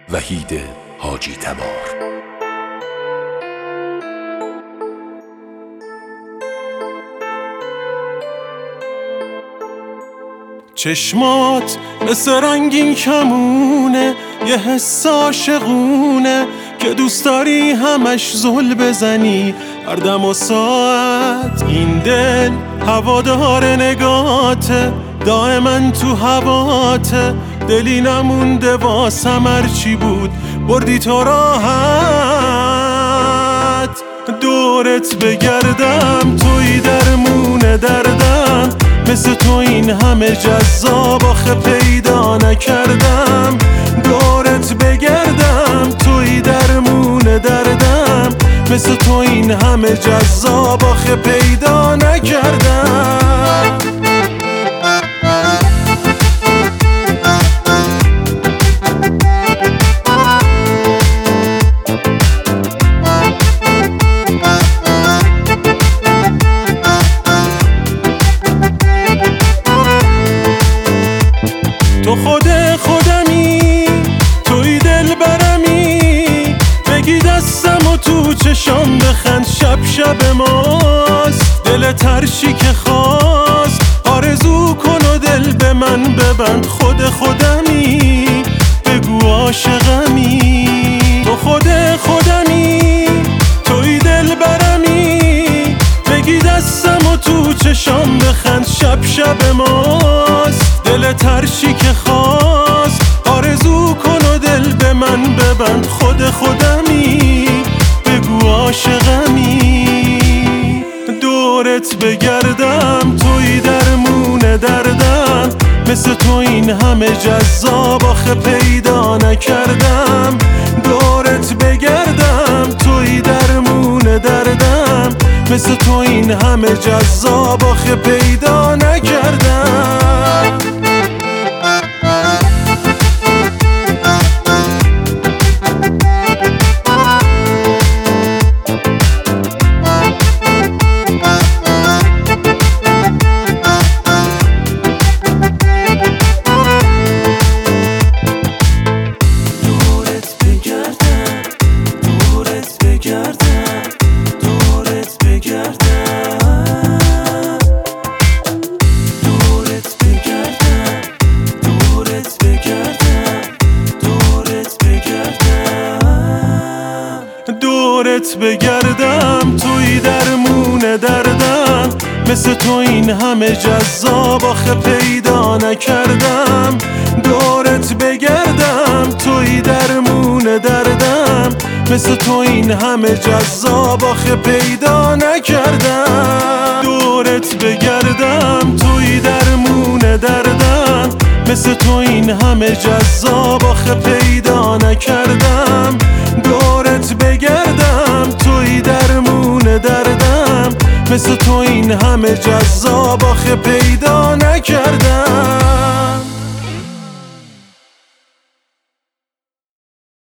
وحید حاجی تبار. چشمات مثل رنگین کمونه، یه حس عاشقونه که دوست داری همش زل بزنی هر دم و ساعت. این دل هوادار نگاته، دائما تو هواته، دلی نمونده واسم هرچی بود بردی تو راحت. دورت بگردم توی درمون دردم، مثل تو این همه جذاب آخه پیدا نکردم. دورت بگردم توی درمون دردم، مثل تو این همه جذاب آخه پیدا نکردم. تو خودمی، توی دل برمی، بگی دستم و تو چشام بخند. شب شب ماست، دل ترشی که خواست آرزو کن و دل به من ببند. خودمی، بگو عاشقمی. تو خودمی، توی دل برمی، بگی دستم و تو چشام بخند. شب شب ماست، دل ترشی که خواست آرزو کن و دل به من ببند. خودمی، بگو عاشقمی. دورت بگردم توی درمون دردم، مثل تو این همه جذاب آخه پیدا نکردم. دورت بگردم توی درمون دردم، مثل تو این همه جذاب آخه پیدا نکردم. دورت بگردم توی درمون دردم، مثل تو این همه جذاب آخه پیدا نکردم. دورت بگردم توی درمون دردم، مثل تو این همه جذاب آخه پیدا نکردم. دورت بگردم توی درمون دردم، مثل تو این همه جذاب آخه پیدا نکردم. دورت بگردم توی درمون دردم، مثل تو این همه جذاب آخه پیدا نکردم.